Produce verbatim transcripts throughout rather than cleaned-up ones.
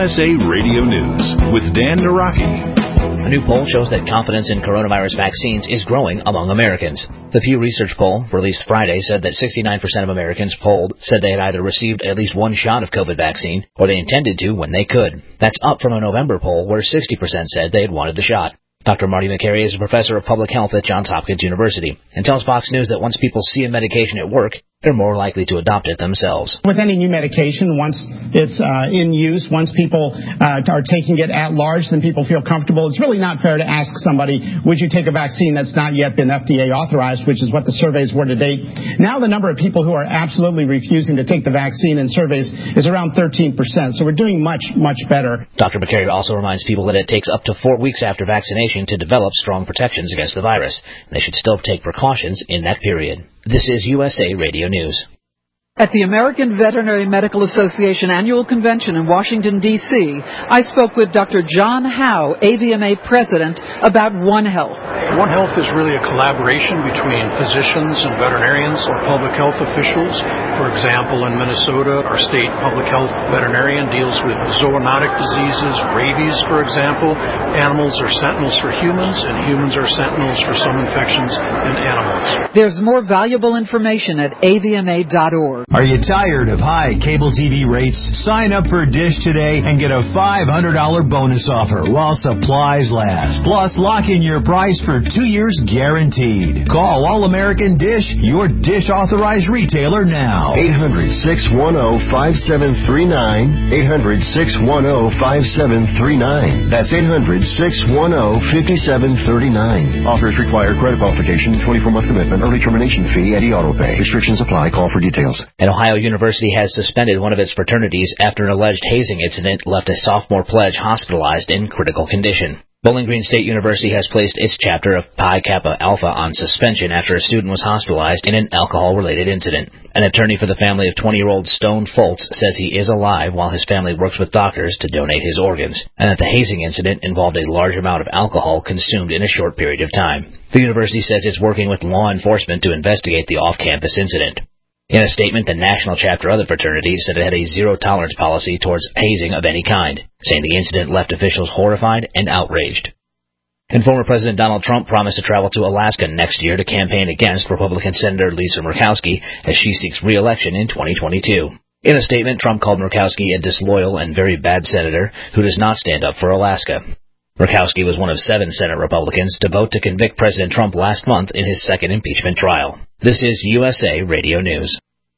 S A Radio News with Dan Naraki. A new poll shows that confidence in coronavirus vaccines is growing among Americans. The Pew Research poll, released Friday, said that sixty-nine percent of Americans polled said they had either received at least one shot of COVID vaccine or they intended to when they could. That's up from a November poll where sixty percent said they had wanted the shot. Doctor Marty Makary is a professor of public health at Johns Hopkins University and tells Fox News that once people see a medication at work, they're more likely to adopt it themselves. With any new medication, once it's uh, in use, once people uh, are taking it at large, then people feel comfortable. It's really not fair to ask somebody, would you take a vaccine that's not yet been F D A authorized, which is what the surveys were to date. Now the number of people who are absolutely refusing to take the vaccine in surveys is around thirteen percent. So we're doing much, much better. Doctor Makary also reminds people that it takes up to four weeks after vaccination to develop strong protections against the virus. And they should still take precautions in that period. This is U S A Radio News. At the American Veterinary Medical Association Annual Convention in Washington, D C, I spoke with Doctor John Howe, A V M A President, about One Health. One Health is really a collaboration between physicians and veterinarians or public health officials. For example, in Minnesota, our state public health veterinarian deals with zoonotic diseases, rabies, for example. Animals are sentinels for humans, and humans are sentinels for some infections in animals. There's more valuable information at A V M A dot org. Are you tired of high cable T V rates? Sign up for Dish today and get a five hundred dollars bonus offer while supplies last. Plus, lock in your price for two years guaranteed. Call All-American Dish, your Dish authorized retailer now. eight hundred, six one zero, five seven three nine. eight hundred, six one zero, five seven three nine. That's eight hundred, six one zero, five seven three nine. Offers require credit qualification, twenty-four month commitment, early termination fee, and e-auto pay. Restrictions apply. Call for details. And Ohio University has suspended one of its fraternities after an alleged hazing incident left a sophomore pledge hospitalized in critical condition. Bowling Green State University has placed its chapter of Pi Kappa Alpha on suspension after a student was hospitalized in an alcohol-related incident. An attorney for the family of twenty-year-old Stone Foltz says he is alive while his family works with doctors to donate his organs, and that the hazing incident involved a large amount of alcohol consumed in a short period of time. The university says it's working with law enforcement to investigate the off-campus incident. In a statement, the national chapter of the fraternity said it had a zero-tolerance policy towards hazing of any kind, saying the incident left officials horrified and outraged. And former President Donald Trump promised to travel to Alaska next year to campaign against Republican Senator Lisa Murkowski as she seeks re-election in twenty twenty-two. In a statement, Trump called Murkowski a disloyal and very bad senator who does not stand up for Alaska. Murkowski was one of seven Senate Republicans to vote to convict President Trump last month in his second impeachment trial. This is U S A Radio News.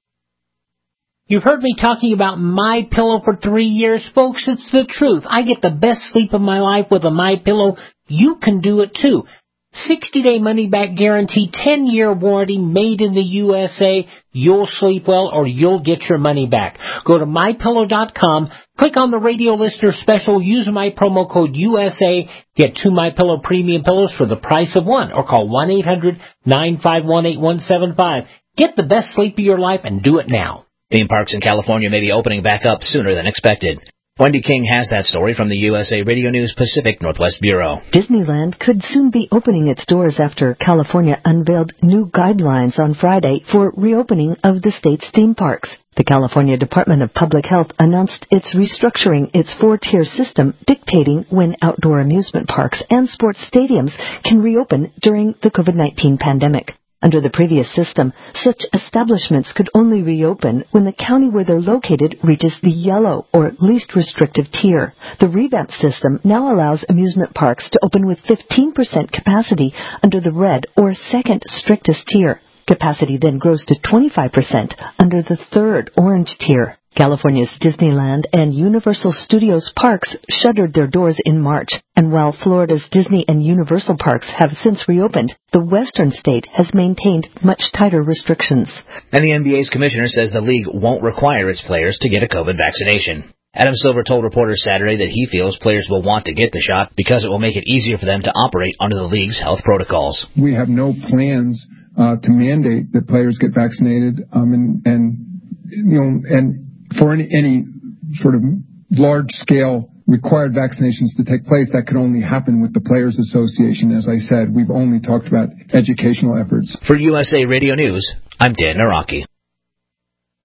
You've heard me talking about MyPillow for three years, folks. It's the truth. I get the best sleep of my life with a MyPillow. You can do it too. sixty-day money-back guarantee, ten-year warranty, made in the U S A. You'll sleep well or you'll get your money back. Go to My Pillow dot com, click on the radio listener special, use my promo code U S A, get two MyPillow premium pillows for the price of one, or call one eight hundred, nine five one, eight one seven five. Get the best sleep of your life and do it now. Theme parks in California may be opening back up sooner than expected. Wendy King has that story from the U S A Radio News Pacific Northwest Bureau. Disneyland could soon be opening its doors after California unveiled new guidelines on Friday for reopening of the state's theme parks. The California Department of Public Health announced it's restructuring its four-tier system, dictating when outdoor amusement parks and sports stadiums can reopen during the COVID nineteen pandemic. Under the previous system, such establishments could only reopen when the county where they're located reaches the yellow or least restrictive tier. The revamped system now allows amusement parks to open with fifteen percent capacity under the red or second strictest tier. Capacity then grows to twenty-five percent under the third orange tier. California's Disneyland and Universal Studios parks shuttered their doors in March, and while Florida's Disney and Universal parks have since reopened, the western state has maintained much tighter restrictions. And the N B A's commissioner says the league won't require its players to get a COVID vaccination. Adam Silver told reporters Saturday that he feels players will want to get the shot because it will make it easier for them to operate under the league's health protocols. We have no plans uh, to mandate that players get vaccinated, um, and, and you know, and for any, any sort of large-scale required vaccinations to take place, that could only happen with the Players Association. As I said, we've only talked about educational efforts. For U S A Radio News, I'm Dan Naraki.